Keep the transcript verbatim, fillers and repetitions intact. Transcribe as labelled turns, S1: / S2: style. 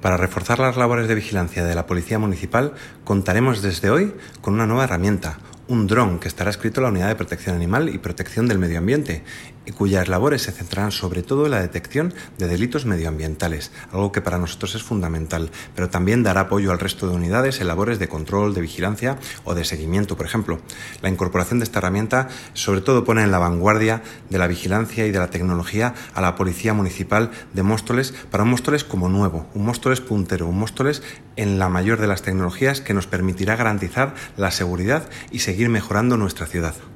S1: Para reforzar las labores de vigilancia de la Policía Municipal, contaremos desde hoy con una nueva herramienta, un dron que estará adscrito a la Unidad de Protección Animal y Protección del Medio Ambiente, y cuyas labores se centrarán sobre todo en la detección de delitos medioambientales, algo que para nosotros es fundamental, pero también dará apoyo al resto de unidades en labores de control, de vigilancia o de seguimiento, por ejemplo. La incorporación de esta herramienta sobre todo pone en la vanguardia de la vigilancia y de la tecnología a la Policía Municipal de Móstoles para un Móstoles como nuevo, un Móstoles puntero, un Móstoles en la mayor de las tecnologías que nos permitirá garantizar la seguridad y seguir mejorando nuestra ciudad.